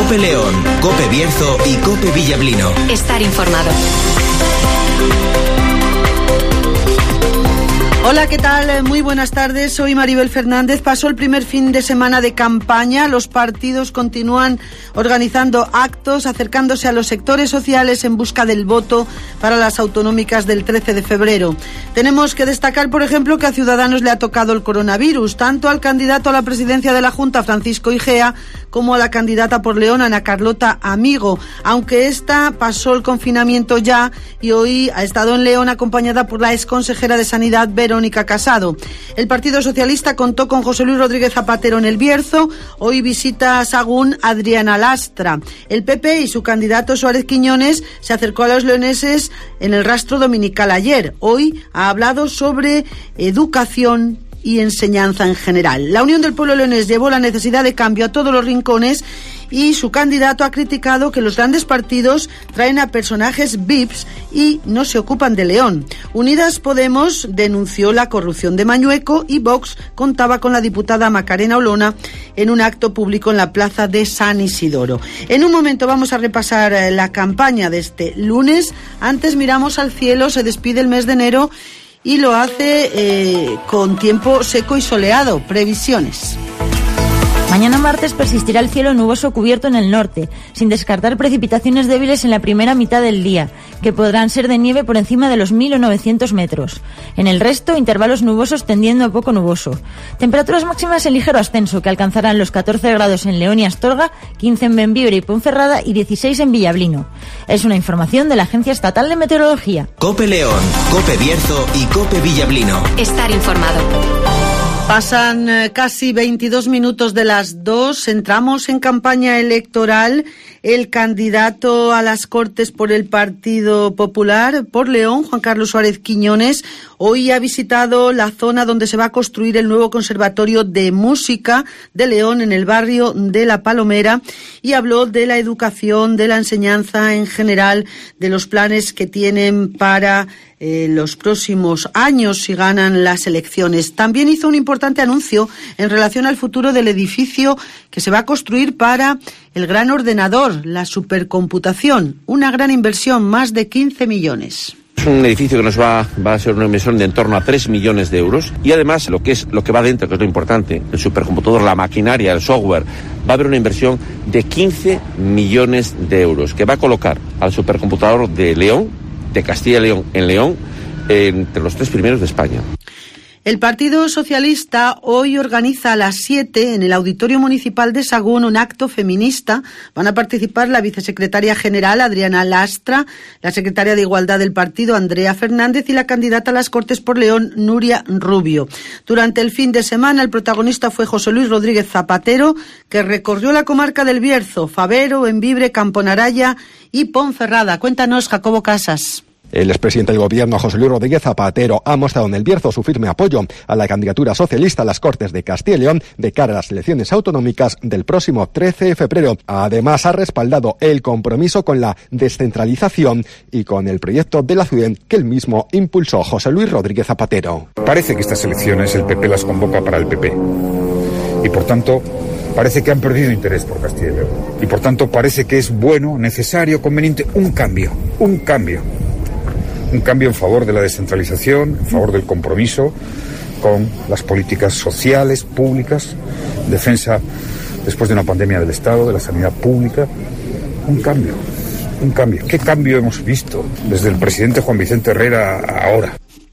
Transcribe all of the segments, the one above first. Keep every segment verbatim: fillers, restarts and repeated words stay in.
COPE León, COPE Bierzo y COPE Villablino. Estar informado. Hola, ¿qué tal? Muy buenas tardes, soy Maribel Fernández. Pasó el primer fin de semana de campaña, los partidos continúan organizando actos, acercándose a los sectores sociales en busca del voto para las autonómicas del trece de febrero. Tenemos que destacar, por ejemplo, que a Ciudadanos le ha tocado el coronavirus, tanto al candidato a la presidencia de la Junta, Francisco Igea, como a la candidata por León, Ana Carlota Amigo, aunque esta pasó el confinamiento ya y hoy ha estado en León acompañada por la exconsejera de Sanidad, Verónica Casado. El Partido Socialista contó con José Luis Rodríguez Zapatero en el Bierzo, hoy visita a Sagún Adriana Lastra. El P P y su candidato Suárez Quiñones se acercó a los leoneses en el rastro dominical ayer. Hoy ha hablado sobre educación y enseñanza en general. La Unión del Pueblo Leonés llevó la necesidad de cambio a todos los rincones y su candidato ha criticado que los grandes partidos traen a personajes V I Ps y no se ocupan de León. Unidas Podemos denunció la corrupción de Mañueco y Vox contaba con la diputada Macarena Olona en un acto público en la plaza de San Isidoro. En un momento vamos a repasar la campaña de este lunes. Antes miramos al cielo, se despide el mes de enero y lo hace eh, con tiempo seco y soleado. Previsiones. Mañana martes persistirá el cielo nuboso cubierto en el norte, sin descartar precipitaciones débiles en la primera mitad del día, que podrán ser de nieve por encima de los mil novecientos metros. En el resto, intervalos nubosos tendiendo a poco nuboso. Temperaturas máximas en ligero ascenso, que alcanzarán los catorce grados en León y Astorga, quince en Bembibre y Ponferrada y dieciséis en Villablino. Es una información de la Agencia Estatal de Meteorología. COPE León, COPE Bierzo y COPE Villablino. Estar informado. Pasan eh, casi veintidós minutos de las dos, entramos en campaña electoral. El candidato a las Cortes por el Partido Popular por León, Juan Carlos Suárez Quiñones, hoy ha visitado la zona donde se va a construir el nuevo Conservatorio de Música de León en el barrio de La Palomera y habló de la educación, de la enseñanza en general, de los planes que tienen para eh, los próximos años si ganan las elecciones. También hizo un importante anuncio en relación al futuro del edificio que se va a construir para el gran ordenador, la supercomputación, una gran inversión, más de quince millones. Es un edificio que nos va, va a ser una inversión de en torno a tres millones de euros y además lo que es lo que va dentro, que es lo importante, el supercomputador, la maquinaria, el software, va a haber una inversión de quince millones de euros que va a colocar al supercomputador de León, de Castilla y León en León, entre los tres primeros de España. El Partido Socialista hoy organiza a las siete en el Auditorio Municipal de Sagún un acto feminista. Van a participar la vicesecretaria general Adriana Lastra, la secretaria de Igualdad del partido Andrea Fernández y la candidata a las Cortes por León Nuria Rubio. Durante el fin de semana el protagonista fue José Luis Rodríguez Zapatero, que recorrió la comarca del Bierzo, Favero, Bembibre, Camponaraya y Ponferrada. Cuéntanos, Jacobo Casas. El expresidente del Gobierno, José Luis Rodríguez Zapatero, ha mostrado en el Bierzo su firme apoyo a la candidatura socialista a las Cortes de Castilla y León de cara a las elecciones autonómicas del próximo trece de febrero. Además, ha respaldado el compromiso con la descentralización y con el proyecto de la ciudad que él mismo impulsó. José Luis Rodríguez Zapatero. Parece que estas elecciones el P P las convoca para el P P y, por tanto, parece que han perdido interés por Castilla y León y, por tanto, parece que es bueno, necesario, conveniente un cambio, un cambio. Un cambio en favor de la descentralización, en favor del compromiso con las políticas sociales, públicas, defensa después de una pandemia del Estado, de la sanidad pública. Un cambio, un cambio. ¿Qué cambio hemos visto desde el presidente Juan Vicente Herrera a ahora?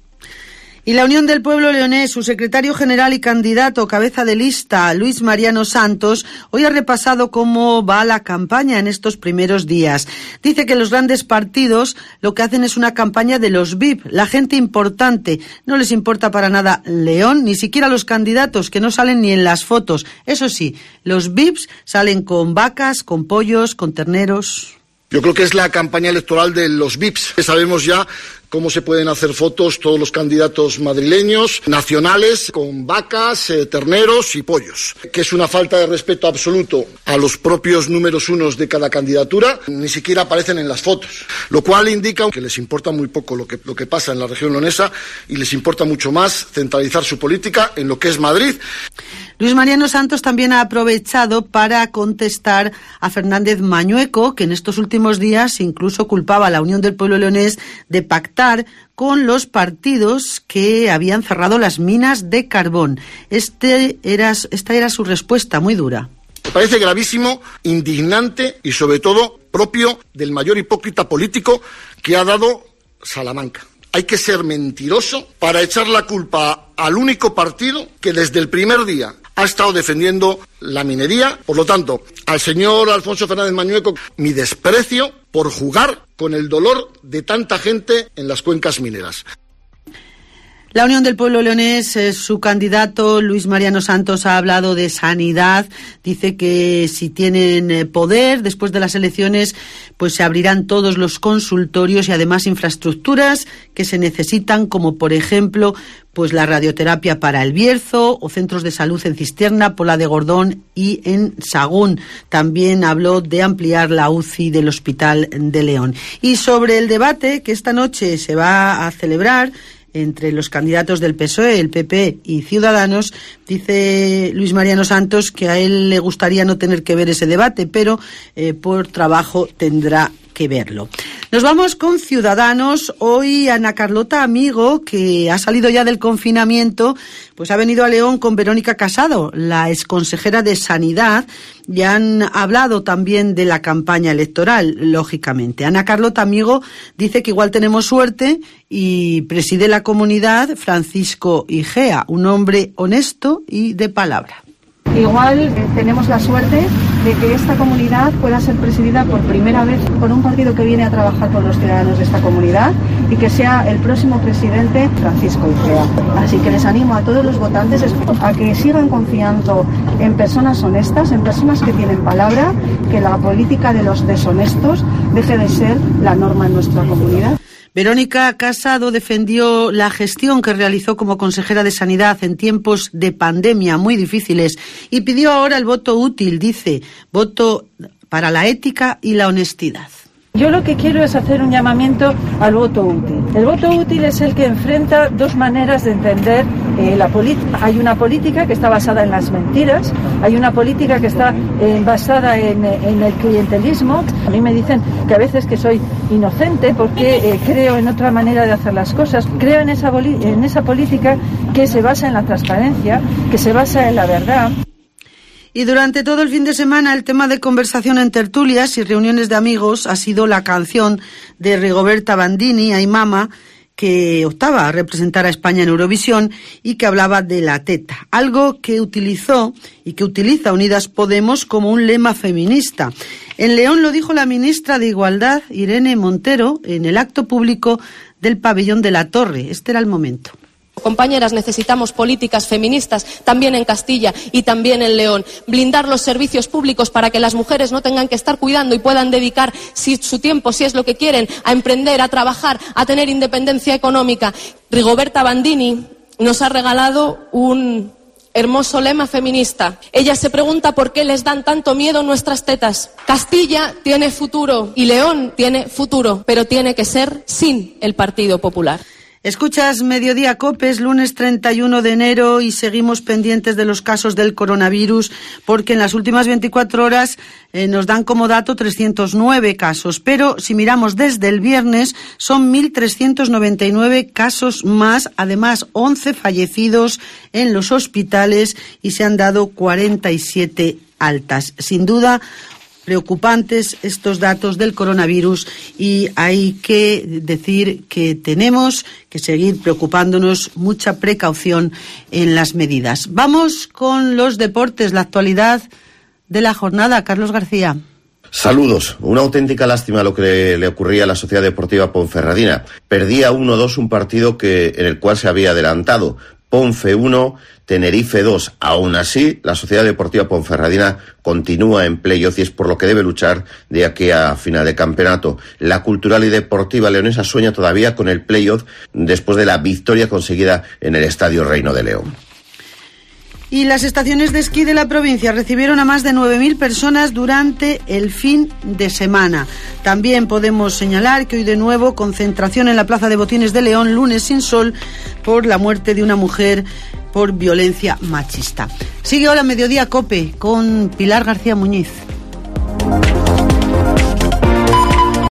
Y la Unión del Pueblo Leonés, su secretario general y candidato cabeza de lista, Luis Mariano Santos, hoy ha repasado cómo va la campaña en estos primeros días. Dice que los grandes partidos lo que hacen es una campaña de los V I P, la gente importante. No les importa para nada León, ni siquiera los candidatos, que no salen ni en las fotos. Eso sí, los V I Ps salen con vacas, con pollos, con terneros. Yo creo que es la campaña electoral de los V I Ps. Sabemos ya cómo se pueden hacer fotos todos los candidatos madrileños, nacionales, con vacas, eh, terneros y pollos, que es una falta de respeto absoluto a los propios números unos de cada candidatura, ni siquiera aparecen en las fotos, lo cual indica que les importa muy poco lo que, lo que pasa en la región leonesa y les importa mucho más centralizar su política en lo que es Madrid. Luis Mariano Santos también ha aprovechado para contestar a Fernández Mañueco, que en estos últimos días incluso culpaba a la Unión del Pueblo Leonés de pactar con los partidos que habían cerrado las minas de carbón. Este era, esta era su respuesta, muy dura. Me parece gravísimo, indignante y sobre todo propio del mayor hipócrita político que ha dado Salamanca. Hay que ser mentiroso para echar la culpa al único partido que desde el primer día ha estado defendiendo la minería. Por lo tanto, al señor Alfonso Fernández Mañueco, mi desprecio por jugar con el dolor de tanta gente en las cuencas mineras. La Unión del Pueblo Leonés, eh, su candidato Luis Mariano Santos ha hablado de sanidad, dice que si tienen eh, poder después de las elecciones, pues se abrirán todos los consultorios y además infraestructuras que se necesitan, como por ejemplo, pues la radioterapia para el Bierzo o centros de salud en Cistierna, Pola de Gordón y en Sagún. También habló de ampliar la U C I del Hospital de León. Y sobre el debate que esta noche se va a celebrar entre los candidatos del P S O E, el P P y Ciudadanos, dice Luis Mariano Santos que a él le gustaría no tener que ver ese debate, pero eh, por trabajo tendrá que verlo. Nos vamos con Ciudadanos. Hoy Ana Carlota Amigo, que ha salido ya del confinamiento, pues ha venido a León con Verónica Casado, la exconsejera de Sanidad, y han hablado también de la campaña electoral, lógicamente. Ana Carlota Amigo dice que igual tenemos suerte y preside la comunidad Francisco Igea, un hombre honesto y de palabra. Igual eh, tenemos la suerte de que esta comunidad pueda ser presidida por primera vez por un partido que viene a trabajar por los ciudadanos de esta comunidad y que sea el próximo presidente Francisco Igea. Así que les animo a todos los votantes a que sigan confiando en personas honestas, en personas que tienen palabra, que la política de los deshonestos deje de ser la norma en nuestra comunidad. Verónica Casado defendió la gestión que realizó como consejera de Sanidad en tiempos de pandemia muy difíciles y pidió ahora el voto útil, dice, voto para la ética y la honestidad. Yo lo que quiero es hacer un llamamiento al voto útil. El voto útil es el que enfrenta dos maneras de entender eh, la política. Hay una política que está basada en las mentiras, hay una política que está eh, basada en, en el clientelismo. A mí me dicen que a veces que soy inocente porque eh, creo en otra manera de hacer las cosas. Creo en esa, en esa política que se basa en la transparencia, que se basa en la verdad. Y durante todo el fin de semana el tema de conversación en tertulias y reuniones de amigos ha sido la canción de Rigoberta Bandini, Ay Mama, que optaba a representar a España en Eurovisión y que hablaba de la teta, algo que utilizó y que utiliza Unidas Podemos como un lema feminista. En León lo dijo la ministra de Igualdad, Irene Montero, en el acto público del pabellón de la Torre. Este era el momento. Compañeras, necesitamos políticas feministas también en Castilla y también en León. Blindar los servicios públicos para que las mujeres no tengan que estar cuidando y puedan dedicar si, su tiempo, si es lo que quieren, a emprender, a trabajar, a tener independencia económica. Rigoberta Bandini nos ha regalado un hermoso lema feminista. Ella se pregunta por qué les dan tanto miedo nuestras tetas. Castilla tiene futuro y León tiene futuro, pero tiene que ser sin el Partido Popular. Escuchas Mediodía Copes, lunes treinta y uno de enero, y seguimos pendientes de los casos del coronavirus porque en las últimas veinticuatro horas eh, nos dan como dato trescientos nueve casos, pero si miramos desde el viernes son mil trescientos noventa y nueve casos más, además once fallecidos en los hospitales y se han dado cuarenta y siete altas. Sin duda, preocupantes estos datos del coronavirus y hay que decir que tenemos que seguir preocupándonos, mucha precaución en las medidas. Vamos con los deportes, la actualidad de la jornada. Carlos García. Saludos. Una auténtica lástima lo que le ocurría a la Sociedad Deportiva Ponferradina. Perdía uno dos un partido que en el cual se había adelantado, Ponfe uno, Tenerife dos. Aún así, la Sociedad Deportiva Ponferradina continúa en playoff y es por lo que debe luchar de aquí a final de campeonato. La Cultural y Deportiva Leonesa sueña todavía con el playoff después de la victoria conseguida en el Estadio Reino de León. Y las estaciones de esquí de la provincia recibieron a más de nueve mil personas durante el fin de semana. También podemos señalar que hoy de nuevo concentración en la Plaza de Botines de León, lunes sin sol, por la muerte de una mujer por violencia machista. Sigue ahora Mediodía COPE con Pilar García Muñiz.